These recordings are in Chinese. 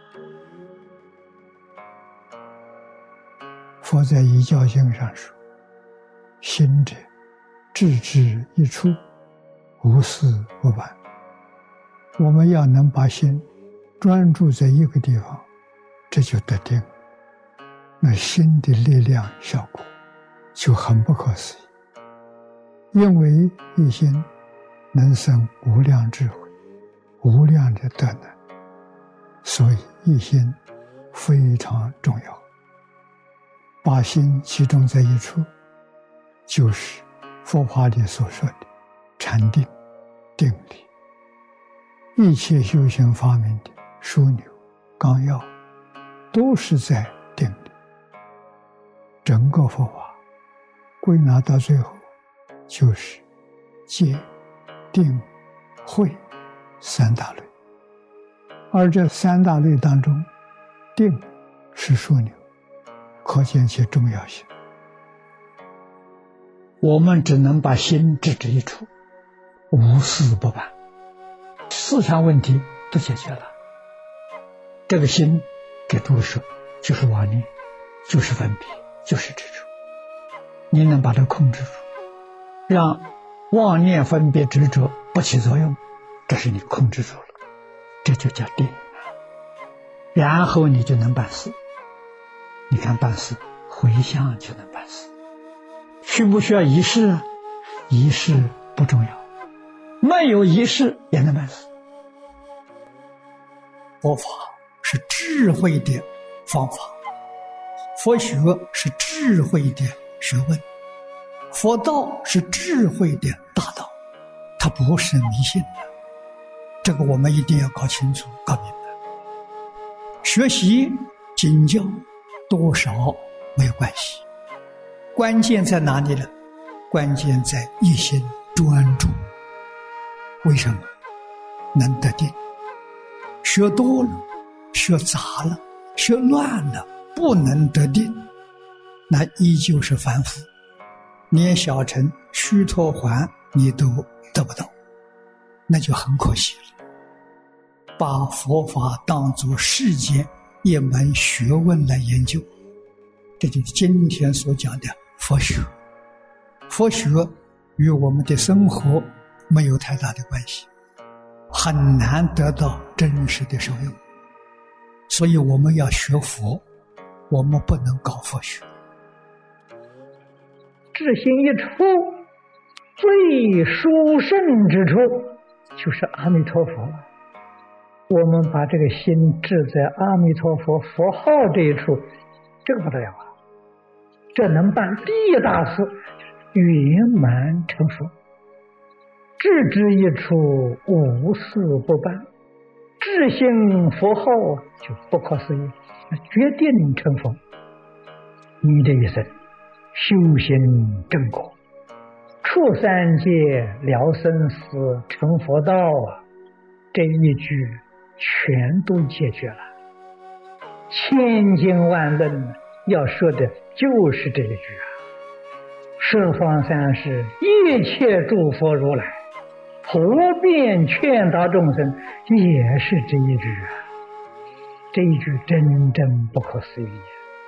佛在《遗教经》上说：“心者，志之一处，无事不办。”我们要能把心专注在一个地方，这就得定。那心的力量效果就很不可思议。因为一心能生无量智慧，无量的德能，所以一心非常重要。把心集中在一处，就是佛法里所说的禅定、定力。一切修行发明的枢纽、纲要，都是在定力。整个佛法归纳到最后，就是戒、定、慧三大类。而这三大类当中，定是枢纽，可见其重要性。我们只能把心置之一处，无事不办，思想问题都解决了。这个心给诸位说，就是妄念，就是分别，就是执着。你能把它控制住，让妄念、分别、执着不起作用，这是你控制住了，这就叫定。然后你就能办事。你看办事，回向就能办事。需不需要仪式啊？仪式不重要，没有仪式也能办事。佛法是智慧的方法，佛学是智慧的学问，佛道是智慧的大道，它不是迷信的。这个我们一定要搞清楚、搞明白。学习经教多少没有关系，关键在哪里呢？关键在一心专注。为什么？能得定。学多了，学杂了，学乱了，不能得定，那依旧是凡夫，连小乘须陀洹你都得不到，那就很可惜了。把佛法当作世间一门学问来研究，这就是今天所讲的佛学。佛学与我们的生活没有太大的关系，很难得到真实的受用。所以我们要学佛，我们不能搞佛学。 至心一处，最殊胜之处就是阿弥陀佛了。我们把这个心置在阿弥陀佛佛号这一处，这个不得了啊！这能办第一大事，圆满成佛。置之一处，无事不办。至心佛号就不可思议，决定成佛。你这一生修行正果，出三界了生死成佛道啊，这一句全都解决了。千经万论要说的就是这一句啊。十方三世一切诸佛如来普遍劝导众生，也是这一句啊。这一句真正不可思议。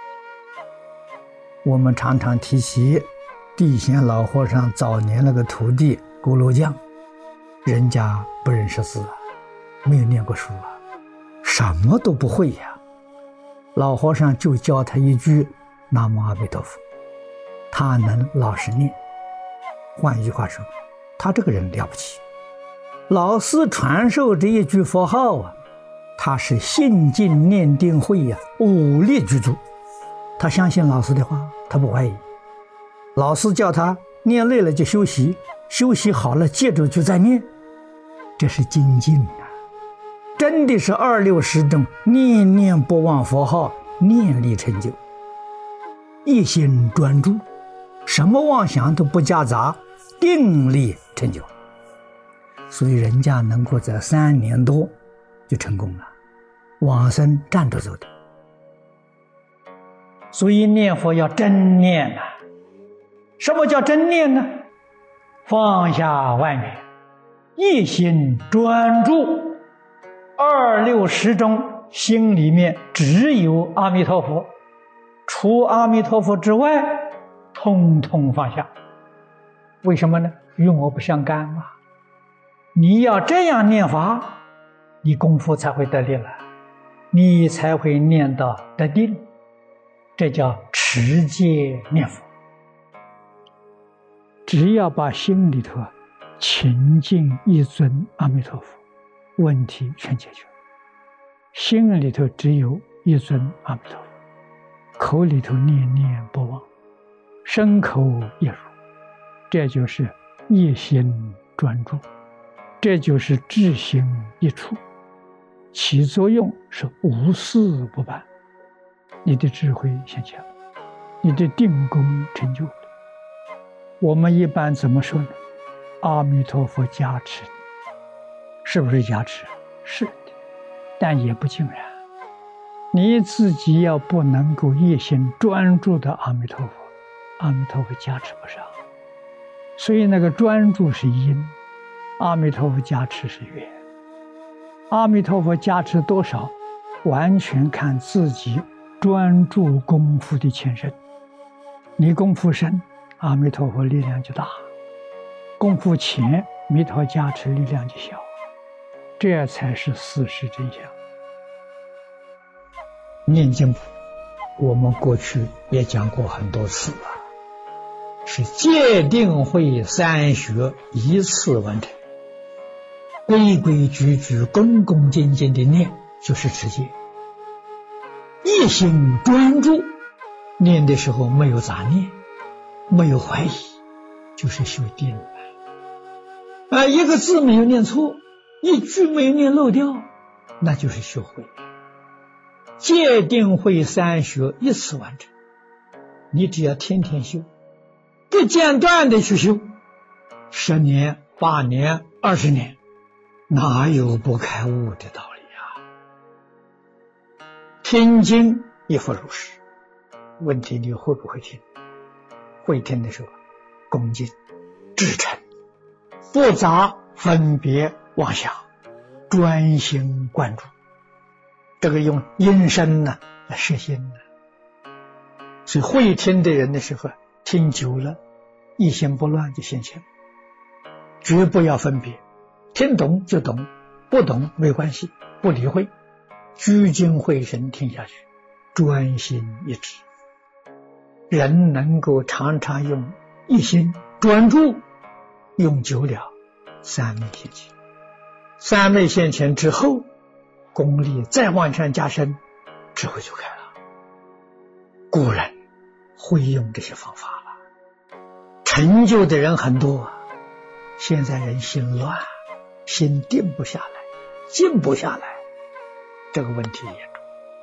我们常常提起地贤老和尚早年那个徒弟咕噜匠，人家不认识字啊，没有念过书啊，什么都不会呀。老和尚就教他一句南无阿弥陀佛，他能老实念。换一句话说，他这个人了不起。老师传授这一句佛号啊，他是信进念定慧呀，武力具足。他相信老师的话，他不怀疑。老师叫他念累了就休息，休息好了接着就再念，这是精进啊！真的是260中念念不忘佛号，念力成就，一心专注，什么妄想都不夹杂，定力成就。所以人家能够在3年多就成功了，往生站着走的。所以念佛要真念啊！什么叫真念呢？放下万缘，一心专注，260中心里面只有阿弥陀佛，除阿弥陀佛之外，通通放下。为什么呢？与我不相干嘛。你要这样念法，你功夫才会得力了，你才会念到得定，这叫持戒念佛。只要把心里头情敬一尊阿弥陀佛，问题全解决。心里头只有一尊阿弥陀佛，口里头念念不忘，身口一如，这就是一心专注，这就是智心一处，起作用是无事不办。你的智慧现前，你的定功成就了。我们一般怎么说呢？阿弥陀佛加持你，是不是加持？是的，但也不尽然。你自己要不能够一心专注的阿弥陀佛，阿弥陀佛加持不上。所以那个专注是因，阿弥陀佛加持是缘。阿弥陀佛加持多少，完全看自己专注功夫的前身。你功夫深，阿弥陀佛力量就大；功夫浅，弥陀加持力量就小。这才是事实真相。念经我们过去也讲过很多次了，是戒定慧三学一次完成，规规矩矩恭恭敬敬的念，就是持戒。一心专注，念的时候没有杂念，没有怀疑，就是修定了。一个字没有念错，一句没有念漏掉，那就是修慧。戒定慧三学一次完成，你只要天天修，不间断的去修，10年、8年、20年，哪有不开悟的道理啊？听经亦复如是。问题你会不会听？会听的时候，恭敬、至诚，不杂分别妄想，专心贯注。这个用音声呢来摄心呢。所以会听的人的时候，听久了，一心不乱就现前，绝不要分别，听懂就懂，不懂没关系，不理会，聚精会神听下去，专心一致。人能够常常用一心专注，用久了，三昧现前。三昧现前之后，功力再往上加深，智慧就开了。古人会用这些方法了，成就的人很多。现在人心乱，心定不下来，静不下来，这个问题严重。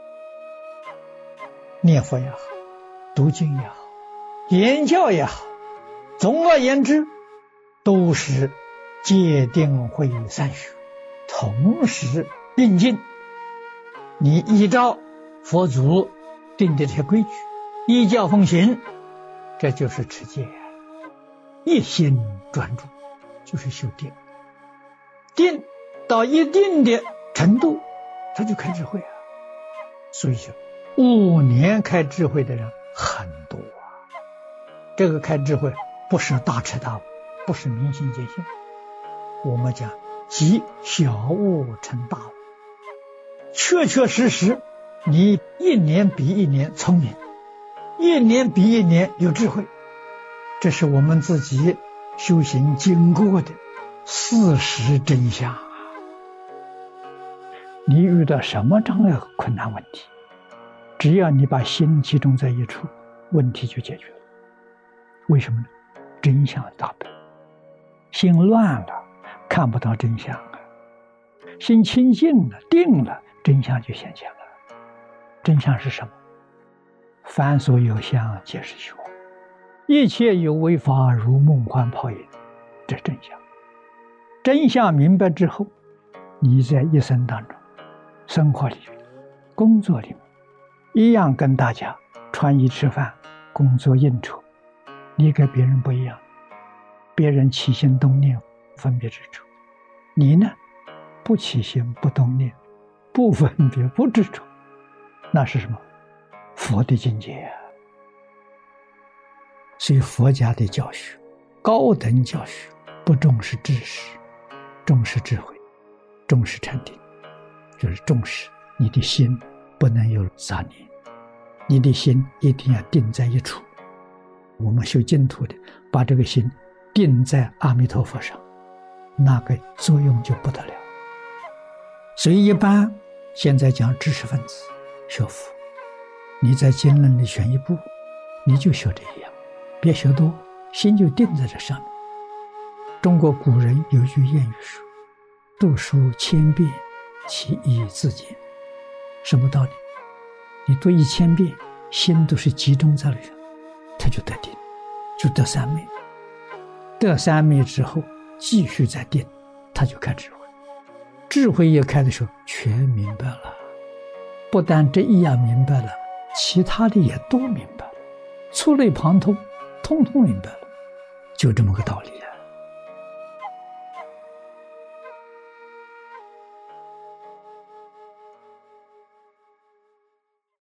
念佛也好，读经也好，言教也好，总而言之，都是戒定慧三学同时并进。你依照佛祖定的这些规矩，依教奉行，这就是持戒。一心专注就是修定，定到一定的程度，他就开智慧啊。所以说5年开智慧的人很多啊。这个开智慧不是大彻大悟，不是明心见性，我们讲即小悟成大悟，确确实实你一年比一年聪明，一年比一年有智慧，这是我们自己修行经过的事实真相啊。你遇到什么障碍困难问题，只要你把心集中在一处，问题就解决了。为什么呢？真相大白。心乱了，看不到真相了；心清净了，定了，真相就显现了。真相是什么？凡所有相，皆是虚妄，一切有为法，如梦幻泡影，这真相。真相明白之后，你在一生当中，生活里面、工作里面，一样跟大家穿衣吃饭、工作应酬，你跟别人不一样。别人起心动念分别执着，你呢不起心不动念， 不分别，不执着，那是什么？佛的境界啊！所以佛家的教学，高等教学，不重视知识，重视智慧，重视禅定，就是重视你的心不能有杂念，你的心一定要定在一处。我们修净土的，把这个心定在阿弥陀佛上，那个作用就不得了。所以一般现在讲知识分子学佛，你在经论里选一部，你就学这一样，别学多，心就定在这上面。中国古人有句谚语说：读书千遍，其义自见。什么道理？你读1000遍，心都是集中在里头，他就得定，就得三昧。得三昧之后，继续再定，他就开智慧。智慧一开的时候，全明白了。不但这一样明白了，其他的也都明白了，触类旁通，通通明白了，就这么个道理啊。